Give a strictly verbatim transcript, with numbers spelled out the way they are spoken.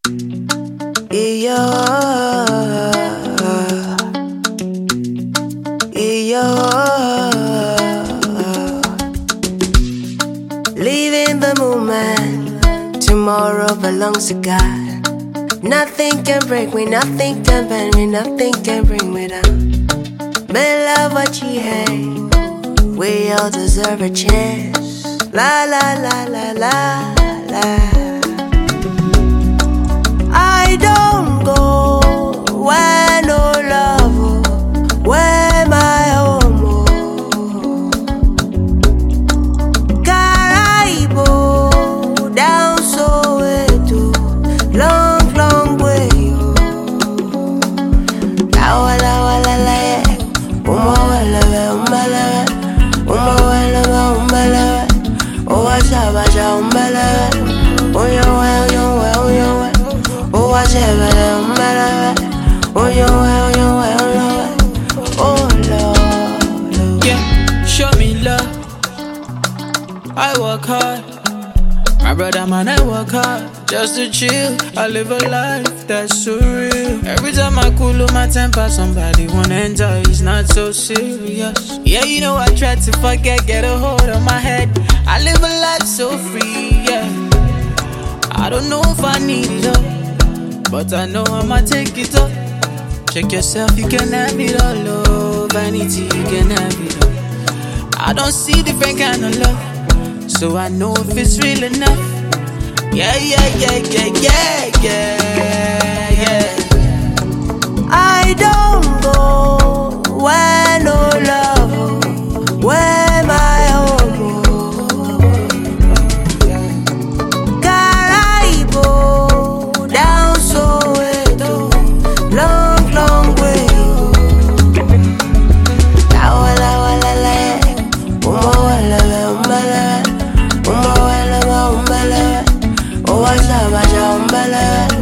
Yeah, yeah. Leaving the moment, tomorrow belongs to God. Nothing can break me, nothing can bend me, nothing can bring me down. May love what you hate, we all deserve a chance. La la la la la la. I don't go where no love, oh, where my home, oh. Caraibo, down Soweto, long, long way, oh. La wala wala la ye, uma wala we, uma la we, uma wala we, uma la we, oh washa washa uma la we, oh yo we, oh yo we, oh yo we. Oh, I said, oh, you, oh, you, oh, Lord. Yeah, show me love. I work hard. My brother, man, I work hard just to chill. I live a life that's so real. Every time I cool on my temper, somebody wanna enjoy. It's not so serious. Yeah, you know I try to forget, get a hold on my head. I live a life so free, yeah. I don't know if I need it all, but I know I'ma take it up. Check yourself, you can have it all, oh. Vanity, you can have it all. I don't see different kind of love, so I know if it's real enough. Yeah, yeah, yeah, yeah, yeah, yeah, yeah. I don't go where no love, oh, where my home, oh. Caraibo, down Soweto, long, long way, oh. La wala wala la, uma wala we, uma la we, uma wala we, uma la we, oh washa washa uma la we.